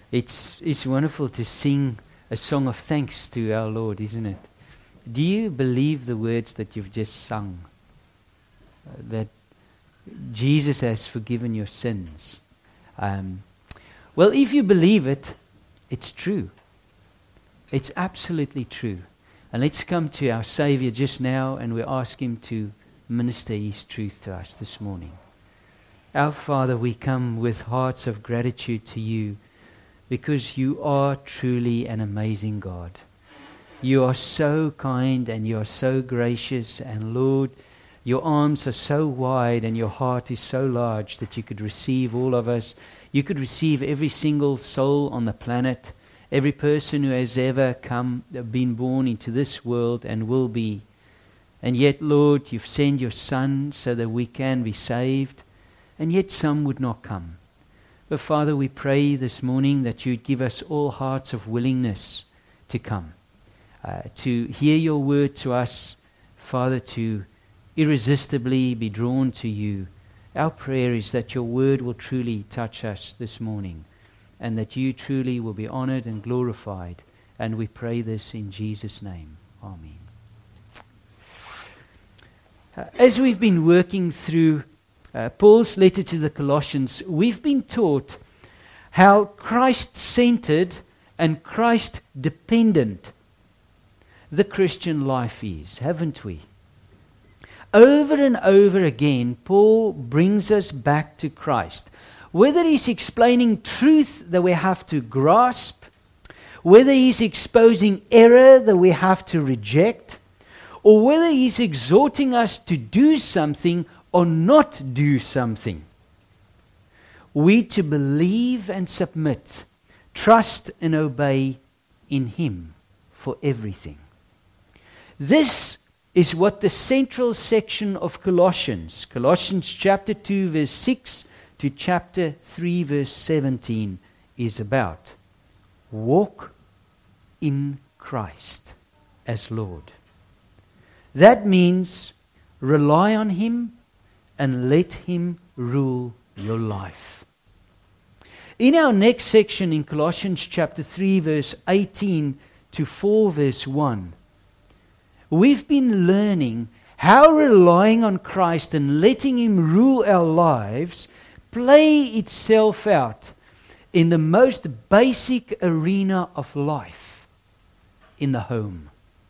It's wonderful to sing a song of thanks to our Lord, isn't it? Do you believe the words that you've just sung? That Jesus has forgiven your sins. Well, if you believe it, it's true. It's absolutely true. And let's come to our Savior just now and we ask Him to minister His truth to us this morning. Our Father, we come with hearts of gratitude to You because You are truly an amazing God. You are so kind and You are so gracious, and Lord, Your arms are so wide and Your heart is so large that You could receive all of us. You could receive every single soul on the planet, every person who has ever been born into this world and will be. And yet, Lord, You've sent Your Son so that we can be saved, and yet some would not come. But Father, we pray this morning that You'd give us all hearts of willingness to come, to hear Your word to us, Father, to irresistibly be drawn to You. Our prayer is that Your word will truly touch us this morning, and that You truly will be honored and glorified. And we pray this in Jesus' name. Amen. As we've been working through Paul's letter to the Colossians, we've been taught how Christ-centered and Christ-dependent the Christian life is, haven't we? Over and over again, Paul brings us back to Christ. Whether he's explaining truth that we have to grasp, whether he's exposing error that we have to reject, or whether he's exhorting us to do something or not do something, we to believe and submit, trust and obey in Him for everything. This is what the central section of Colossians chapter 2 verse 6 to chapter 3 verse 17 is about. Walk in Christ as Lord. That means rely on Him and let Him rule your life. In our next section in Colossians chapter 3 verse 18 to 4 verse 1, we've been learning how relying on Christ and letting Him rule our lives play itself out in the most basic arena of life, in the home.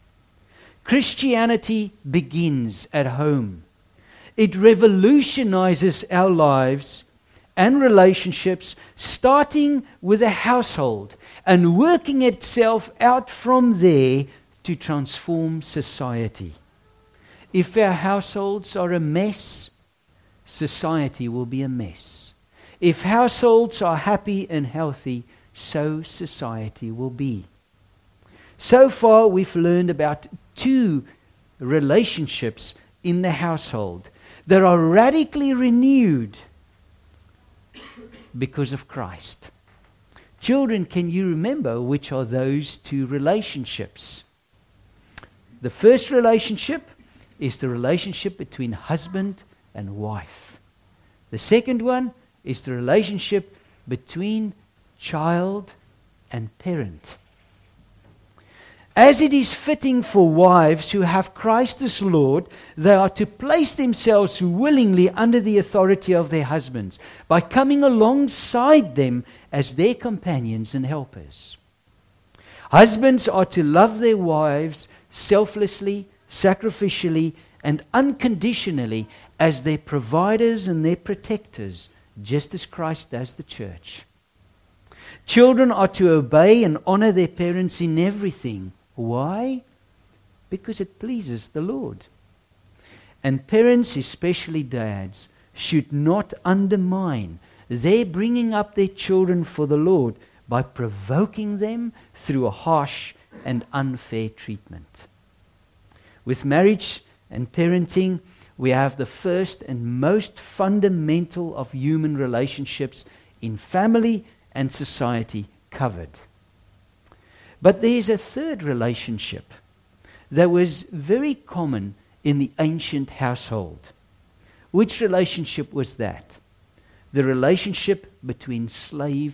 Christianity begins at home. It revolutionizes our lives and relationships, starting with a household and working itself out from there to transform society. If our households are a mess, society will be a mess. If households are happy and healthy, so society will be. So far, we've learned about 2 relationships in the household that are radically renewed because of Christ. Children, can you remember which are those 2 relationships? The first relationship is the relationship between husband and wife. The second one is the relationship between child and parent. As it is fitting for wives who have Christ as Lord, they are to place themselves willingly under the authority of their husbands by coming alongside them as their companions and helpers. Husbands are to love their wives selflessly, sacrificially, and unconditionally as their providers and their protectors, just as Christ does the church. Children are to obey and honor their parents in everything. Why? Because it pleases the Lord. And parents, especially dads, should not undermine their bringing up their children for the Lord by provoking them through a harsh and unfair treatment. With marriage and parenting, we have the first and most fundamental of human relationships in family and society covered. But there's a third relationship that was very common in the ancient household. Which relationship was that? The relationship between slave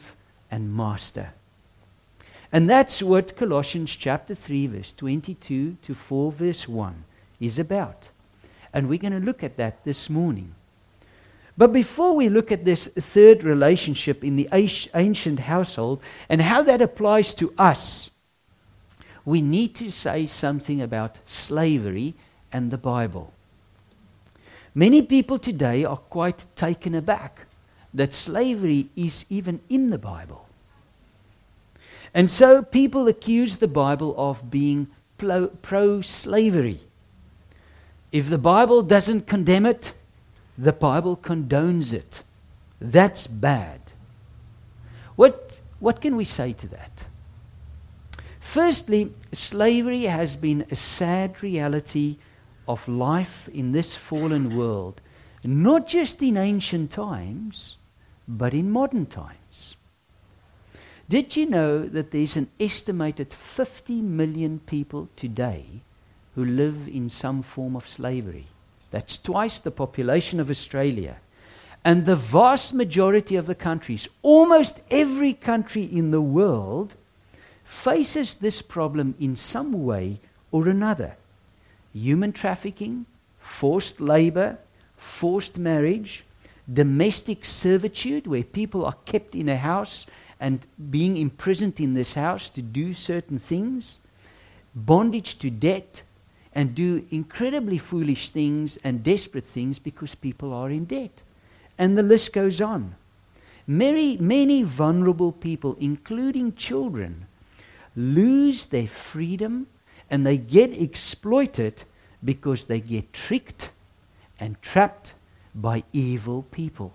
and master. And that's what Colossians chapter 3, verse 22 to 4, verse 1 is about. And we're going to look at that this morning. But before we look at this third relationship in the ancient household and how that applies to us, we need to say something about slavery and the Bible. Many people today are quite taken aback that slavery is even in the Bible. And so people accuse the Bible of being pro-slavery. If the Bible doesn't condemn it, the Bible condones it. That's bad. What can we say to that? Firstly, slavery has been a sad reality of life in this fallen world, not just in ancient times, but in modern times. Did you know that there's an estimated 50 million people today who live in some form of slavery? That's twice the population of Australia. And the vast majority of the countries, almost every country in the world, faces this problem in some way or another. Human trafficking, forced labor, forced marriage, domestic servitude, where people are kept in a house and being imprisoned in this house to do certain things, bondage to debt, and do incredibly foolish things and desperate things because people are in debt. And the list goes on. Many vulnerable people, including children, lose their freedom and they get exploited because they get tricked and trapped by evil people.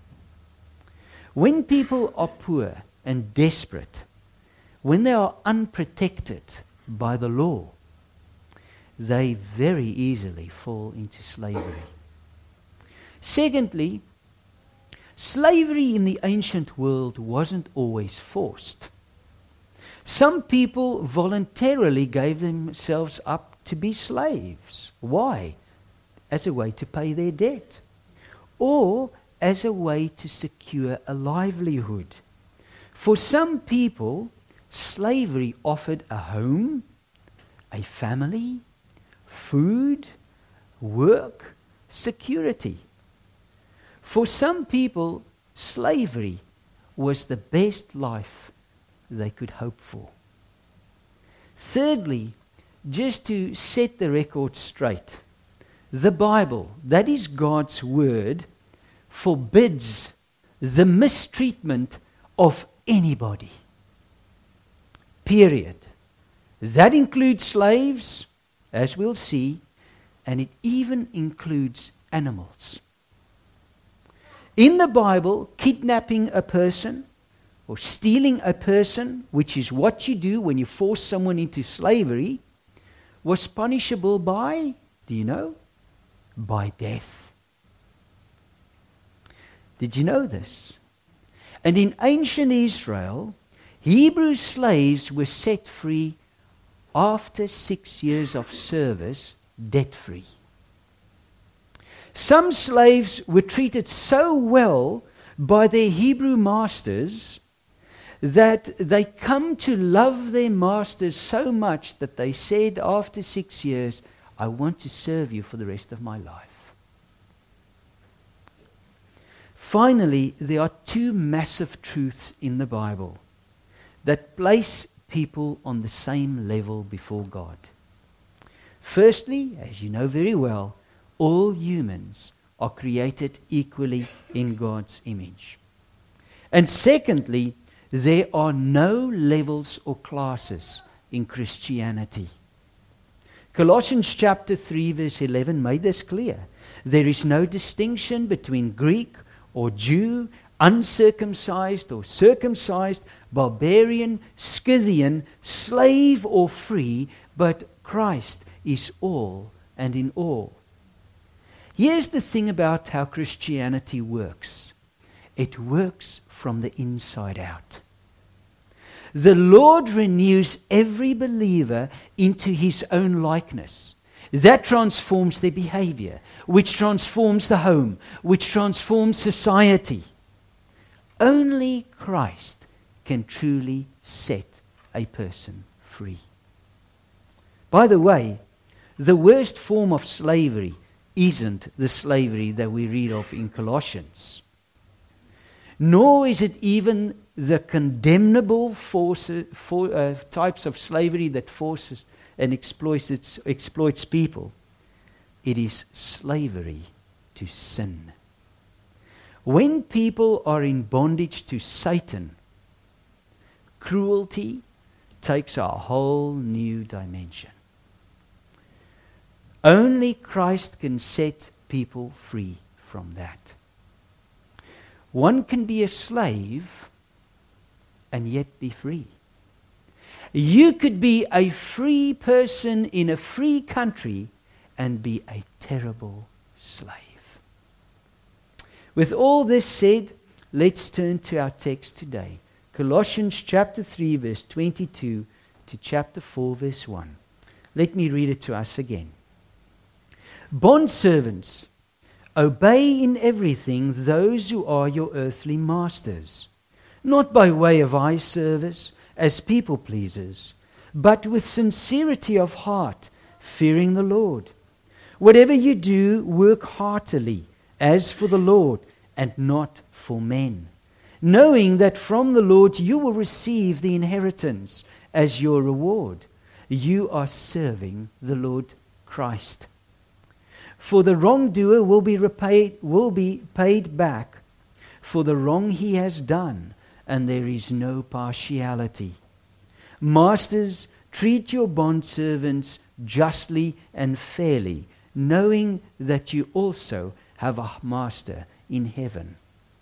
When people are poor and desperate, when they are unprotected by the law, they very easily fall into slavery. Secondly, slavery in the ancient world wasn't always forced. Some people voluntarily gave themselves up to be slaves. Why? As a way to pay their debt, or as a way to secure a livelihood. For some people, slavery offered a home, a family, food, work, security. For some people, slavery was the best life they could hope for. Thirdly, just to set the record straight, the Bible, that is God's word, forbids the mistreatment of anybody. Period. That includes slaves, as we'll see, and it even includes animals. In the Bible, kidnapping a person or stealing a person, which is what you do when you force someone into slavery, was punishable by, do you know? By death. Did you know this? And in ancient Israel, Hebrew slaves were set free after 6 years of service, debt-free. Some slaves were treated so well by their Hebrew masters that they come to love their masters so much that they said after 6 years, I want to serve you for the rest of my life. Finally, there are two massive truths in the Bible that place people on the same level before God. Firstly, as you know very well, all humans are created equally in God's image. And secondly, there are no levels or classes in Christianity. Colossians chapter 3 verse 11 made this clear. There is no distinction between Greek or Jew, uncircumcised or circumcised, barbarian, Scythian, slave or free, but Christ is all and in all. Here's the thing about how Christianity works. It works from the inside out. The Lord renews every believer into His own likeness. That transforms their behavior, which transforms the home, which transforms society. Only Christ can truly set a person free. By the way, the worst form of slavery isn't the slavery that we read of in Colossians. Nor is it even the condemnable types of slavery that forces and exploits people. It is slavery to sin. When people are in bondage to Satan, cruelty takes a whole new dimension. Only Christ can set people free from that. One can be a slave and yet be free. You could be a free person in a free country and be a terrible slave. With all this said, let's turn to our text today. Colossians chapter 3 verse 22 to chapter 4 verse 1. Let me read it to us again. Bondservants, obey in everything those who are your earthly masters, not by way of eye service as people pleasers, but with sincerity of heart, fearing the Lord. Whatever you do, work heartily, as for the Lord, and not for men, knowing that from the Lord you will receive the inheritance as your reward. You are serving the Lord Christ. For the wrongdoer will be paid back for the wrong he has done, and there is no partiality. Masters, treat your bondservants justly and fairly, knowing that you also have a master in heaven.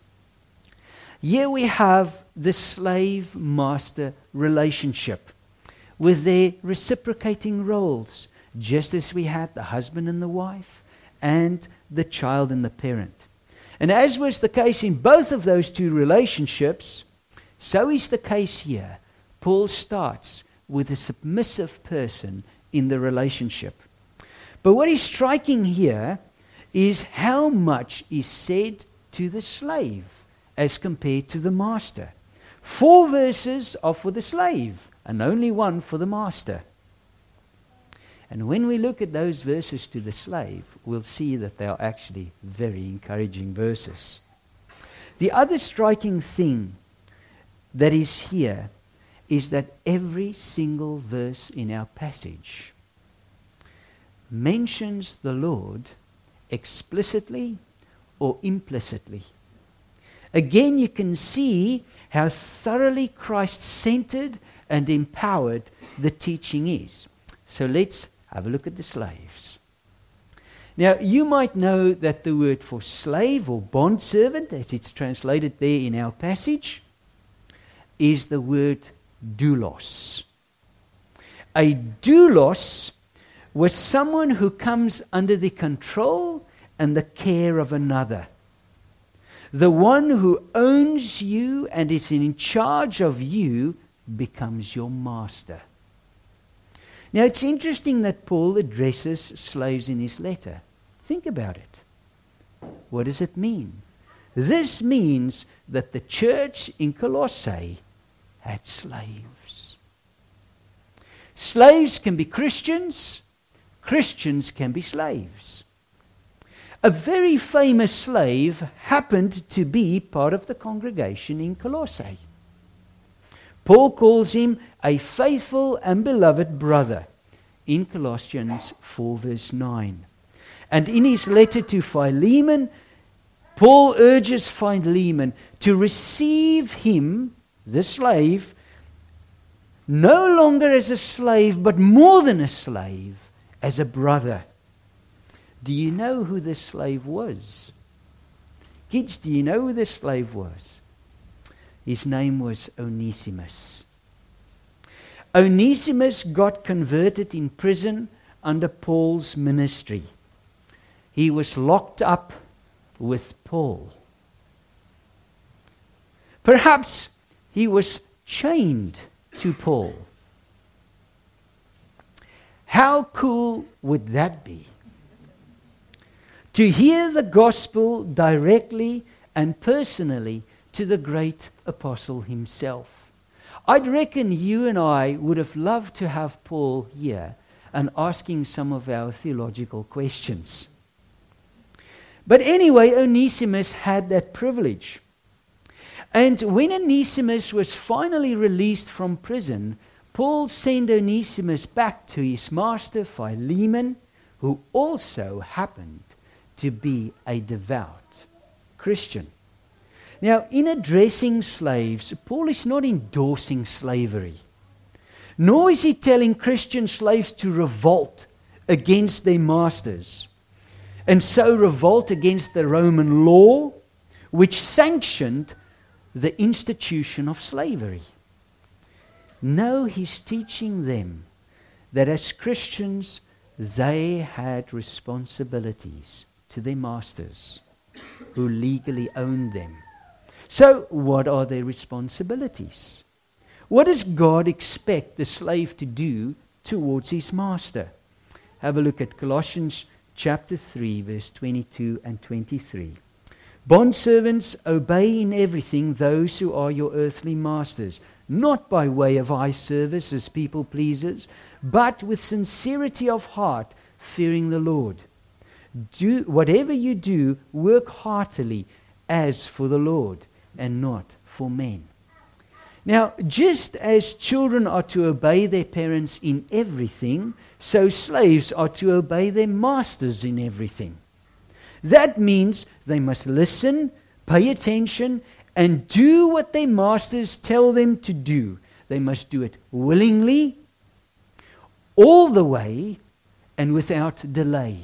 Here we have the slave-master relationship with their reciprocating roles, just as we had the husband and the wife, and the child and the parent. And as was the case in both of those two relationships, so is the case here. Paul starts with a submissive person in the relationship. But what is striking here is how much is said to the slave as compared to the master. 4 verses are for the slave and only 1 for the master. And when we look at those verses to the slave, we'll see that they are actually very encouraging verses. The other striking thing that is here is that every single verse in our passage mentions the Lord explicitly or implicitly. Again, you can see how thoroughly Christ-centered and empowered the teaching is. So let's have a look at the slaves. Now, you might know that the word for slave or bondservant, as it's translated there in our passage, is the word doulos. A doulos was someone who comes under the control and the care of another. The one who owns you and is in charge of you becomes your master. Now, it's interesting that Paul addresses slaves in his letter. Think about it. What does it mean? This means that the church in Colossae had slaves. Slaves can be Christians. Christians can be slaves. A very famous slave happened to be part of the congregation in Colossae. Paul calls him a faithful and beloved brother in Colossians 4 verse 9. And in his letter to Philemon, Paul urges Philemon to receive him, the slave, no longer as a slave, but more than a slave, as a brother. Do you know who this slave was? Kids, do you know who this slave was? His name was Onesimus. Onesimus got converted in prison under Paul's ministry. He was locked up with Paul. Perhaps he was chained to Paul. How cool would that be? To hear the gospel directly and personally to the great apostle himself. I'd reckon you and I would have loved to have Paul here and asking some of our theological questions. But anyway, Onesimus had that privilege. And when Onesimus was finally released from prison, Paul sent Onesimus back to his master Philemon, who also happened to be a devout Christian. Now, in addressing slaves, Paul is not endorsing slavery, nor is he telling Christian slaves to revolt against their masters, and so revolt against the Roman law, which sanctioned the institution of slavery. No, he's teaching them that as Christians, they had responsibilities to their masters who legally owned them. So, what are their responsibilities? What does God expect the slave to do towards his master? Have a look at Colossians chapter 3, verse 22 and 23. Bondservants, obey in everything those who are your earthly masters, not by way of eye service as people pleasers, but with sincerity of heart, fearing the Lord. Do whatever you do, work heartily as for the Lord and not for men. Now, just as children are to obey their parents in everything, so slaves are to obey their masters in everything. That means they must listen, pay attention, and do what their masters tell them to do. They must do it willingly, all the way, and without delay.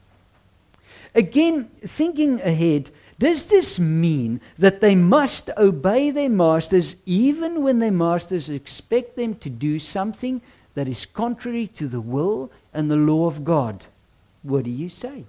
Again, thinking ahead, does this mean that they must obey their masters even when their masters expect them to do something that is contrary to the will and the law of God? What do you say?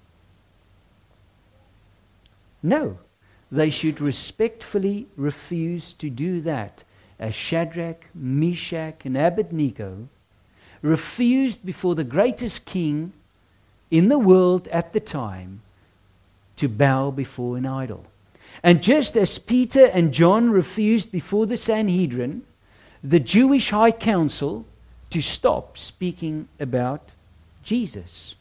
No, they should respectfully refuse to do that, as Shadrach, Meshach, and Abednego refused before the greatest king in the world at the time to bow before an idol. And just as Peter and John refused before the Sanhedrin, the Jewish high council, to stop speaking about Jesus.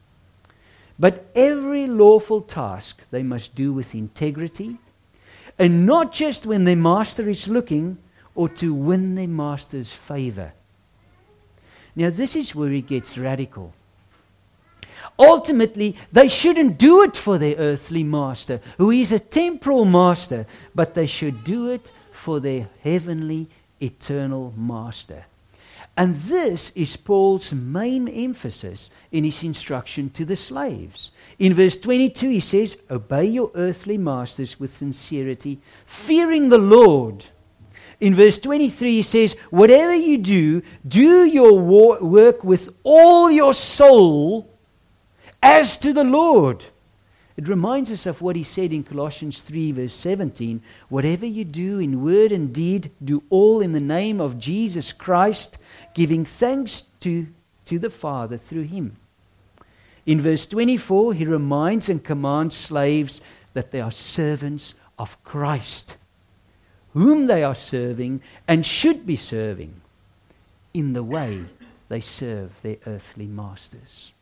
But every lawful task they must do with integrity, and not just when their master is looking or to win their master's favor. Now this is where it gets radical. Ultimately, they shouldn't do it for their earthly master, who is a temporal master, but they should do it for their heavenly, eternal master. And this is Paul's main emphasis in his instruction to the slaves. In verse 22 he says, obey your earthly masters with sincerity, fearing the Lord. In verse 23 he says, whatever you do, do your work with all your soul as to the Lord. It reminds us of what he said in Colossians 3 verse 17, whatever you do in word and deed, do all in the name of Jesus Christ, giving thanks to the Father through him. In verse 24 he reminds and commands slaves that they are servants of Christ, whom they are serving and should be serving in the way they serve their earthly masters.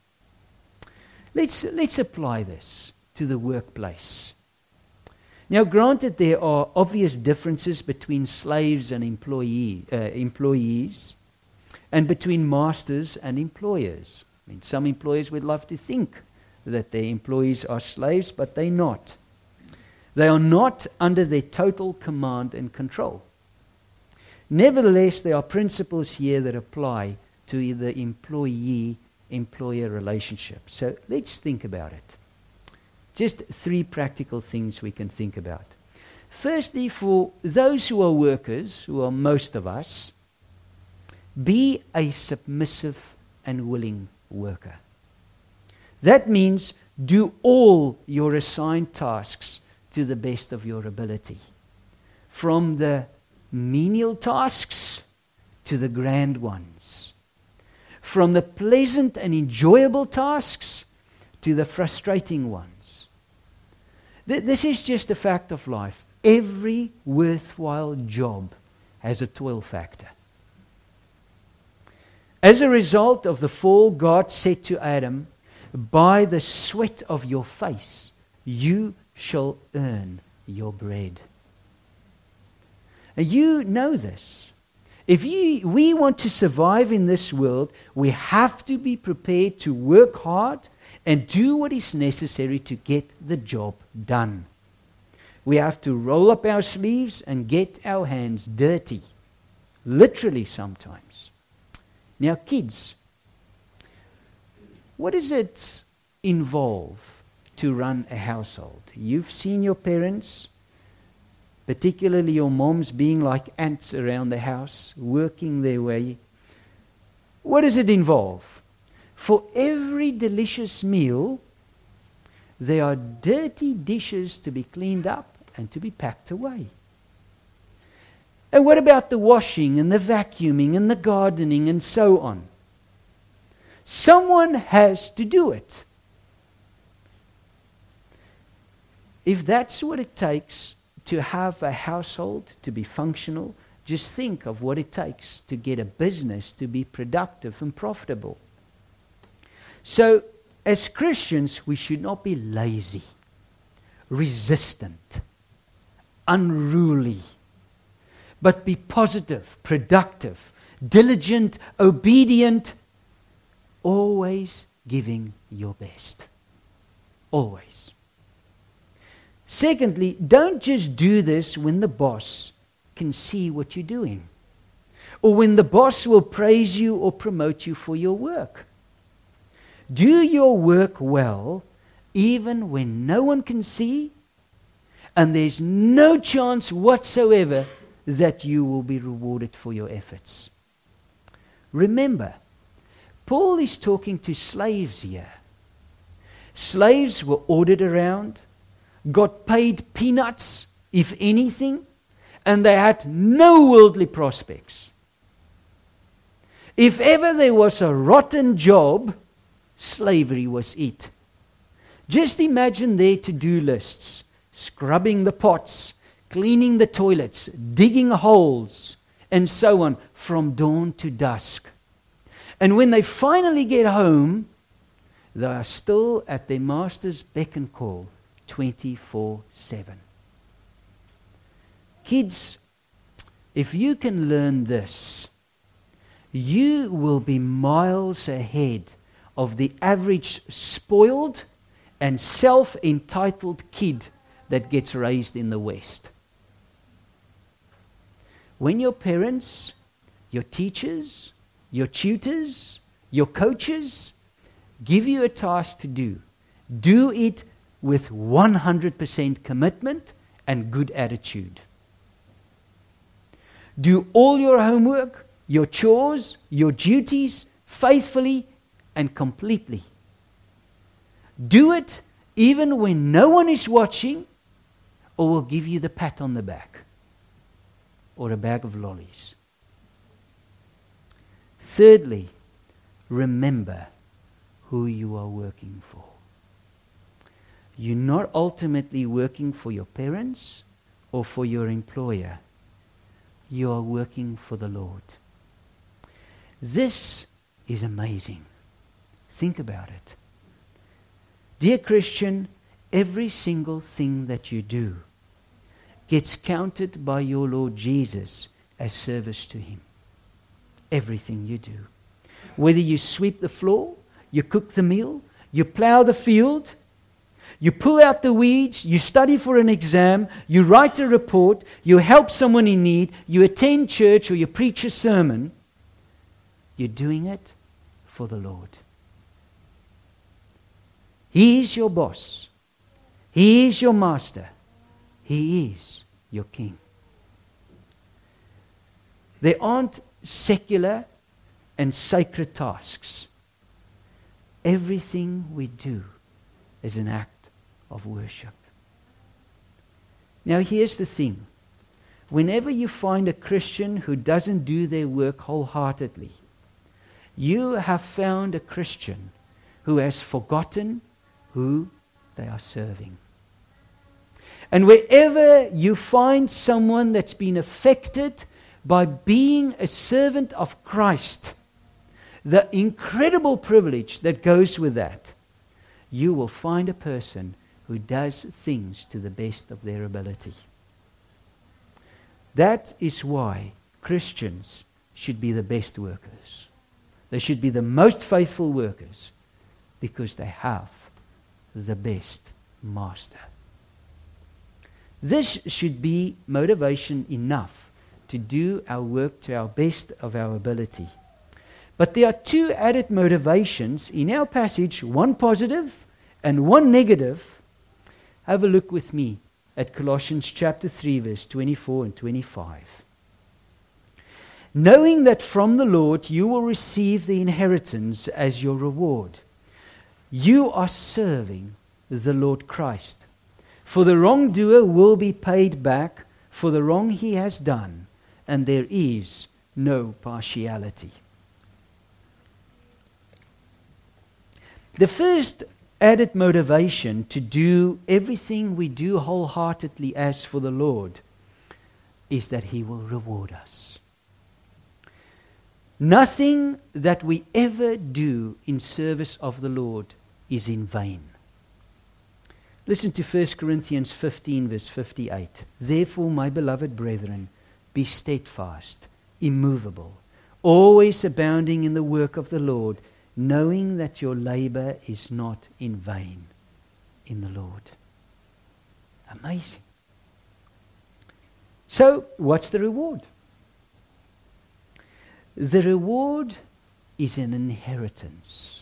Let's apply this to the workplace. Now, granted, there are obvious differences between slaves and employees, and between masters and employers. I mean, some employers would love to think that their employees are slaves, but they're not. They are not under their total command and control. Nevertheless, there are principles here that apply to the employee-employer relationship. So let's think about it. Just 3 practical things we can think about. Firstly, for those who are workers, who are most of us, be a submissive and willing worker. That means do all your assigned tasks to the best of your ability. From the menial tasks to the grand ones. From the pleasant and enjoyable tasks to the frustrating ones. This is just a fact of life. Every worthwhile job has a toil factor. As a result of the fall, God said to Adam, "By the sweat of your face you shall earn your bread." And you know this. If we want to survive in this world, we have to be prepared to work hard and do what is necessary to get the job done. We have to roll up our sleeves and get our hands dirty, literally sometimes. Now, kids, what does it involve to run a household? You've seen your parents, particularly your moms, being like ants around the house, working their way. What does it involve? For every delicious meal, there are dirty dishes to be cleaned up and to be packed away. And what about the washing and the vacuuming and the gardening and so on? Someone has to do it. If that's what it takes to have a household to be functional, just think of what it takes to get a business to be productive and profitable. So, as Christians, we should not be lazy, resistant, unruly, but be positive, productive, diligent, obedient, always giving your best. Always. Secondly, don't just do this when the boss can see what you're doing, or when the boss will praise you or promote you for your work. Do your work well, even when no one can see, and there's no chance whatsoever that you will be rewarded for your efforts. Remember, Paul is talking to slaves here. Slaves were ordered around, got paid peanuts, if anything, and they had no worldly prospects. If ever there was a rotten job, slavery was it. Just imagine their to-do lists: scrubbing the pots, cleaning the toilets, digging holes, and so on, from dawn to dusk. And when they finally get home, they are still at their master's beck and call, 24/7. Kids, if you can learn this, you will be miles ahead of the average spoiled and self-entitled kid that gets raised in the West. When your parents, your teachers, your tutors, your coaches give you a task to do it with 100% commitment and good attitude. Do all your homework, your chores, your duties faithfully and completely. Do it even when no one is watching or will give you the pat on the back or a bag of lollies. Thirdly, remember who you are working for. You're not ultimately working for your parents or for your employer. You are working for the Lord. This is amazing. Think about it. Dear Christian, every single thing that you do gets counted by your Lord Jesus as service to Him. Everything you do. Whether you sweep the floor, you cook the meal, you plow the field, you pull out the weeds, you study for an exam, you write a report, you help someone in need, you attend church or you preach a sermon, you're doing it for the Lord. He is your boss. He is your master. He is your king. There aren't secular and sacred tasks. Everything we do is an act of worship. Now here's the thing. Whenever you find a Christian who doesn't do their work wholeheartedly, you have found a Christian who has forgotten who they are serving. And wherever you find someone that's been affected by being a servant of Christ, the incredible privilege that goes with that, you will find a person who does things to the best of their ability. That is why Christians should be the best workers. They should be the most faithful workers because they have the best master. This should be motivation enough to do our work to our best of our ability. But there are two added motivations in our passage, one positive and one negative. Have a look with me at Colossians chapter 3, verse 24 and 25. Knowing that from the Lord you will receive the inheritance as your reward. You are serving the Lord Christ. For the wrongdoer will be paid back for the wrong he has done, and there is no partiality. The first added motivation to do everything we do wholeheartedly as for the Lord is that He will reward us. Nothing that we ever do in service of the Lord is in vain. Listen to 1 Corinthians 15, verse 58. Therefore, my beloved brethren, be steadfast, immovable, always abounding in the work of the Lord, knowing that your labor is not in vain in the Lord. Amazing. So, what's the reward? The reward is an inheritance.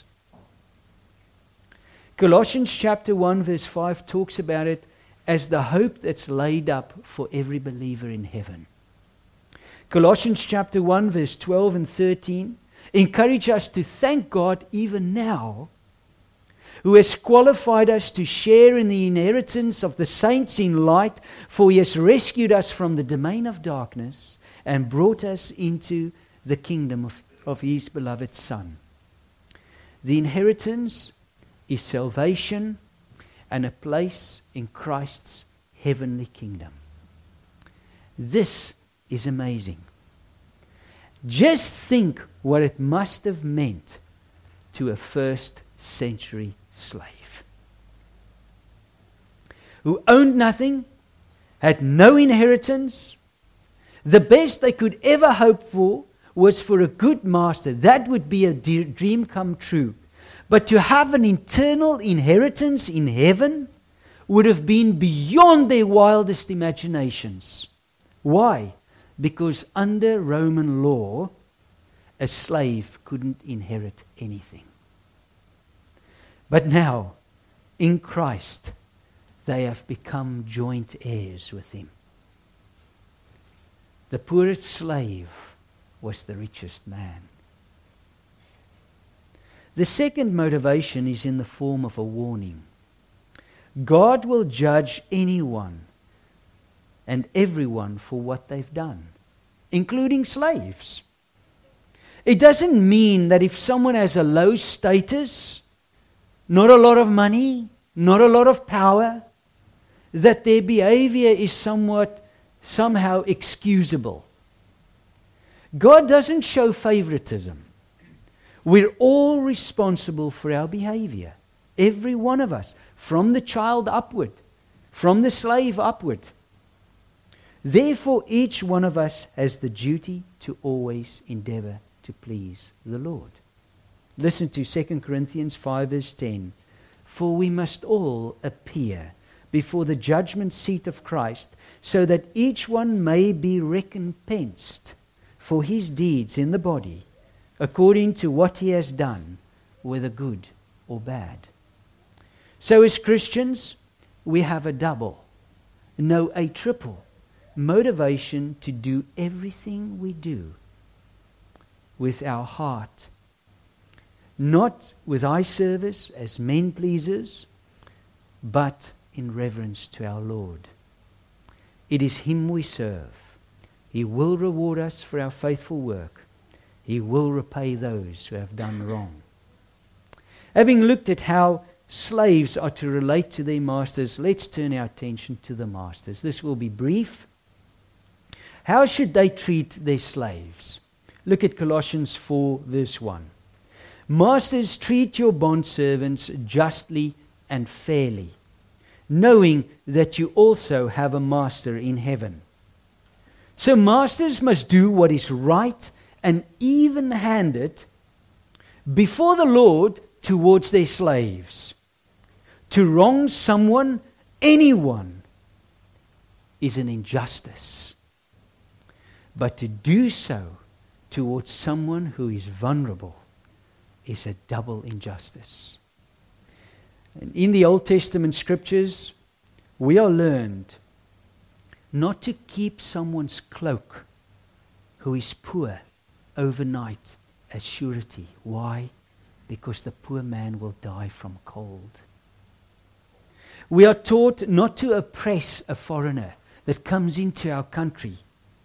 Colossians chapter 1 verse 5 talks about it as the hope that's laid up for every believer in heaven. Colossians chapter 1 verse 12 and 13 encourage us to thank God even now, who has qualified us to share in the inheritance of the saints in light, for He has rescued us from the domain of darkness and brought us into the kingdom of His beloved Son. The inheritance is salvation and a place in Christ's heavenly kingdom. This is amazing. Just think what it must have meant to a first century slave who owned nothing, had no inheritance. The best they could ever hope for was for a good master. That would be a dream come true. But to have an eternal inheritance in heaven would have been beyond their wildest imaginations. Why? Because under Roman law, a slave couldn't inherit anything. But now, in Christ, they have become joint heirs with Him. The poorest slave was the richest man. The second motivation is in the form of a warning. God will judge anyone and everyone for what they've done, including slaves. It doesn't mean that if someone has a low status, not a lot of money, not a lot of power, that their behavior is somehow excusable. God doesn't show favoritism. We're all responsible for our behavior. Every one of us, from the child upward, from the slave upward. Therefore, each one of us has the duty to always endeavor to please the Lord. Listen to 2 Corinthians 5 verse 10. For we must all appear before the judgment seat of Christ, so that each one may be recompensed for his deeds in the body, according to what he has done, whether good or bad. So as Christians, we have a double, no, a triple motivation to do everything we do with our heart, not with eye service as men pleasers, but in reverence to our Lord. It is Him we serve. He will reward us for our faithful work. He will repay those who have done wrong. Having looked at how slaves are to relate to their masters, let's turn our attention to the masters. This will be brief. How should they treat their slaves? Look at Colossians 4, verse 1. Masters, treat your bondservants justly and fairly, knowing that you also have a master in heaven. So masters must do what is right and even-handed before the Lord towards their slaves. To wrong someone, anyone, is an injustice. But to do so towards someone who is vulnerable is a double injustice. And in the Old Testament scriptures, we are learned not to keep someone's cloak who is poor overnight as surety. Why? Because the poor man will die from cold. We are taught not to oppress a foreigner that comes into our country,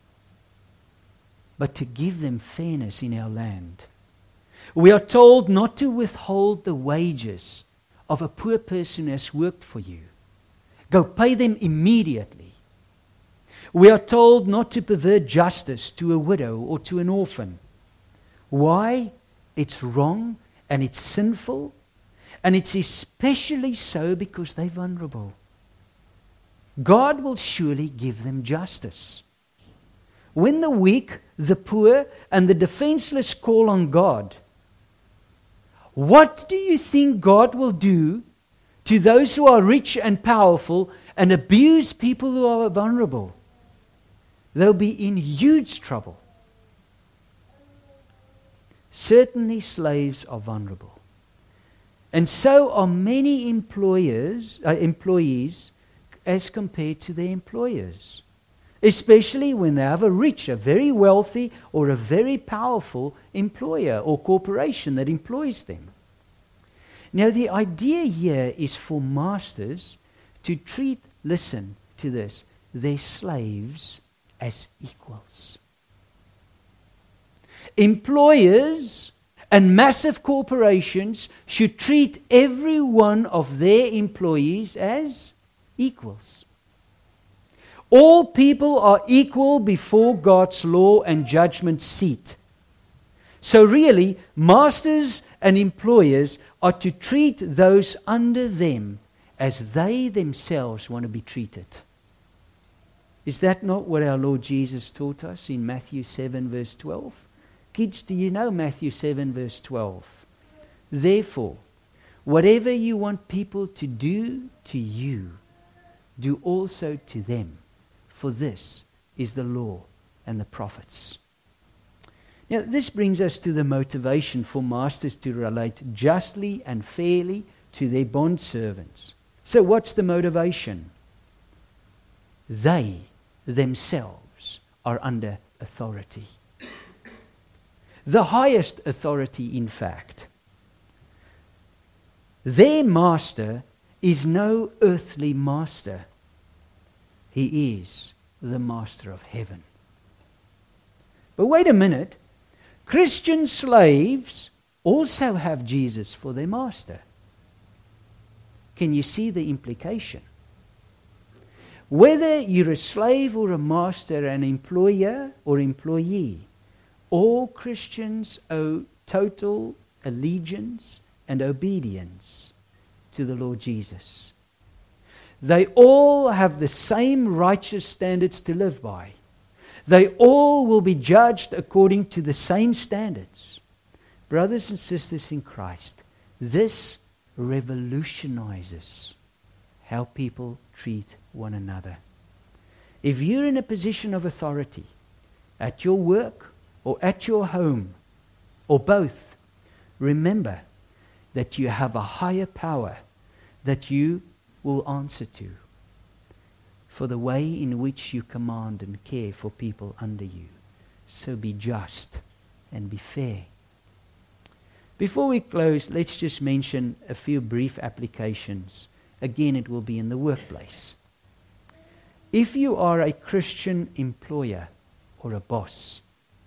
but to give them fairness in our land. We are told not to withhold the wages of a poor person who has worked for you. Go pay them immediately. We are told not to pervert justice to a widow or to an orphan. Why? It's wrong and it's sinful, and it's especially so because they're vulnerable. God will surely give them justice. When the weak, the poor, and the defenseless call on God, what do you think God will do to those who are rich and powerful and abuse people who are vulnerable? They'll be in huge trouble. Certainly slaves are vulnerable. And so are many employees as compared to their employers. Especially when they have a rich, a very wealthy, or a very powerful employer or corporation that employs them. Now the idea here is for masters to treat, listen to this, their slaves as equals. Employers and massive corporations should treat every one of their employees as equals. All people are equal before God's law and judgment seat. So really, masters and employers are to treat those under them as they themselves want to be treated. Is that not what our Lord Jesus taught us in Matthew 7 verse 12? Kids, do you know Matthew 7 verse 12? Therefore, whatever you want people to do to you, do also to them. For this is the law and the prophets. Now, this brings us to the motivation for masters to relate justly and fairly to their bondservants. So what's the motivation? They themselves are under authority. The highest authority, in fact. Their master is no earthly master. He is the master of heaven. But wait a minute. Christian slaves also have Jesus for their master. Can you see the implication? Whether you're a slave or a master, an employer or employee, all Christians owe total allegiance and obedience to the Lord Jesus. They all have the same righteous standards to live by. They all will be judged according to the same standards. Brothers and sisters in Christ, this revolutionizes how people treat one another. If you're in a position of authority at your work or at your home or both, remember that you have a higher power that you will answer to for the way in which you command and care for people under you. So be just and be fair. Before we close, let's just mention a few brief applications. Again, it will be in the workplace. If you are a Christian employer or a boss,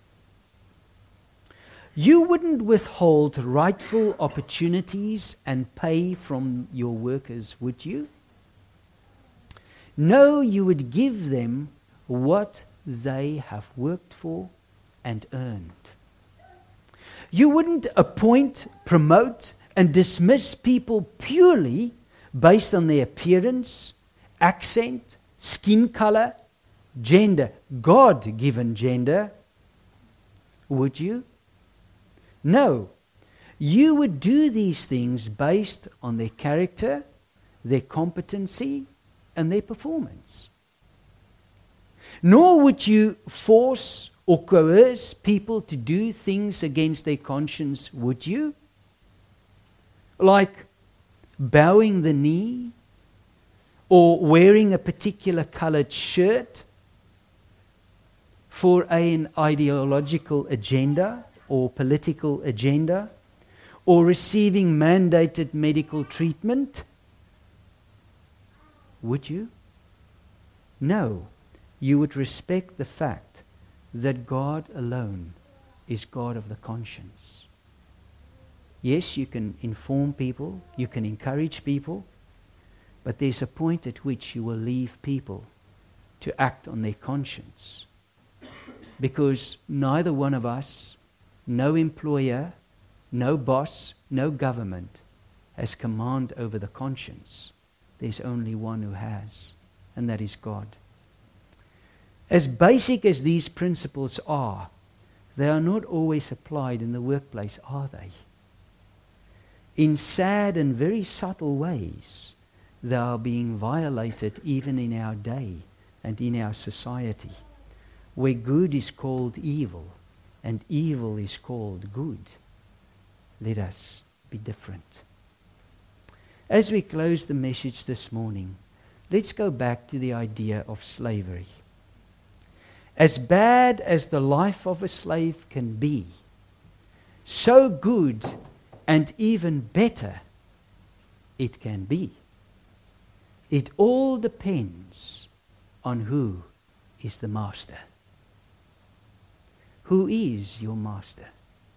you wouldn't withhold rightful opportunities and pay from your workers, would you? No, you would give them what they have worked for and earned. You wouldn't appoint, promote, and dismiss people purely based on their appearance, accent, skin color, gender, God-given gender, would you? No. You would do these things based on their character, their competency, and their performance. Nor would you force or coerce people to do things against their conscience, would you? Like bowing the knee or wearing a particular colored shirt for an ideological agenda or political agenda, or receiving mandated medical treatment? Would you? No. You would respect the fact that God alone is God of the conscience. Yes, you can inform people, you can encourage people, but there's a point at which you will leave people to act on their conscience. Because neither one of us, no employer, no boss, no government has command over the conscience. There's only one who has, and that is God. As basic as these principles are, they are not always applied in the workplace, are they? In sad and very subtle ways, they are being violated even in our day and in our society, where good is called evil and evil is called good. Let us be different. As we close the message this morning, let's go back to the idea of slavery. As bad as the life of a slave can be, so good and even better it can be. It all depends on who is the master. Who is your master?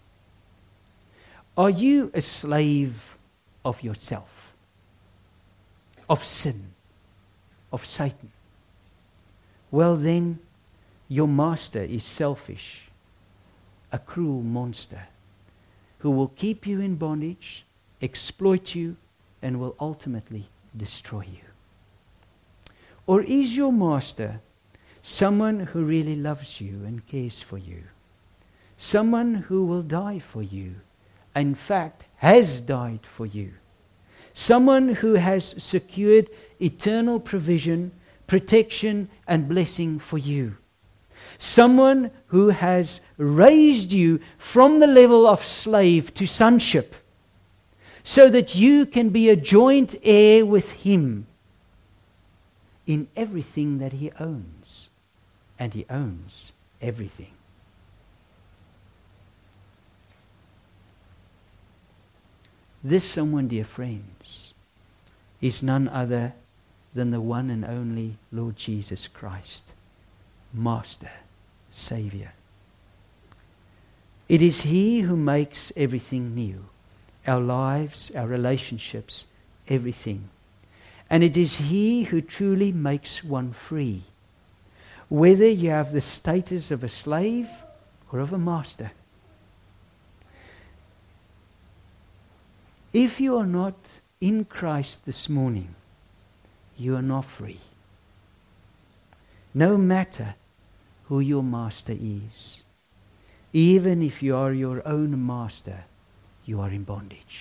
Are you a slave of yourself, of sin, of Satan? Well then, your master is selfish, a cruel monster who will keep you in bondage, exploit you, and will ultimately destroy you. Or is your master someone who really loves you and cares for you? Someone who will die for you, in fact, has died for you. Someone who has secured eternal provision, protection, and blessing for you. Someone who has raised you from the level of slave to sonship, so that you can be a joint heir with Him in everything that He owns. And He owns everything. This someone, dear friends, is none other than the one and only Lord Jesus Christ, Master, Savior. It is He who makes everything new, our lives, our relationships, everything. And it is He who truly makes one free, whether you have the status of a slave or of a master. If you are not in Christ this morning, you are not free. No matter who your master is, even if you are your own master, you are in bondage.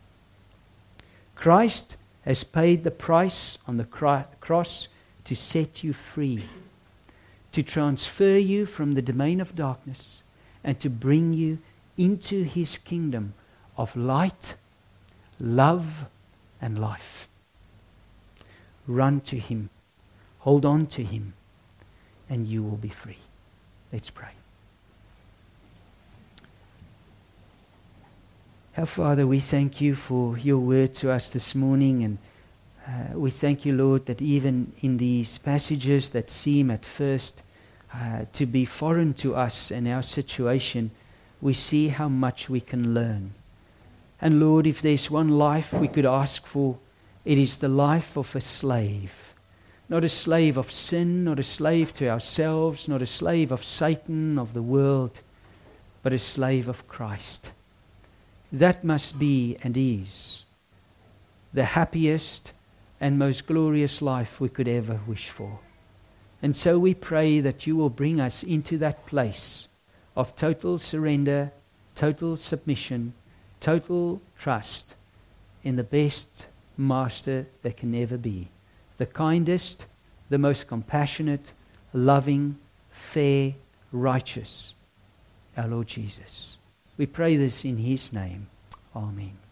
Christ has paid the price on the cross to set you free, to transfer you from the domain of darkness and to bring you into His kingdom of light, love, and life. Run to Him, hold on to Him, and you will be free. Let's pray. Our Father, we thank You for Your word to us this morning, and we thank You, Lord, that even in these passages that seem at first to be foreign to us and our situation, we see how much we can learn. And Lord, if there's one life we could ask for, it is the life of a slave, not a slave of sin, not a slave to ourselves, not a slave of Satan, of the world, but a slave of Christ. That must be and is the happiest and most glorious life we could ever wish for. And so we pray that you will bring us into that place of total surrender, total submission, total trust in the best master there can ever be. The kindest, the most compassionate, loving, fair, righteous, our Lord Jesus. We pray this in His name. Amen.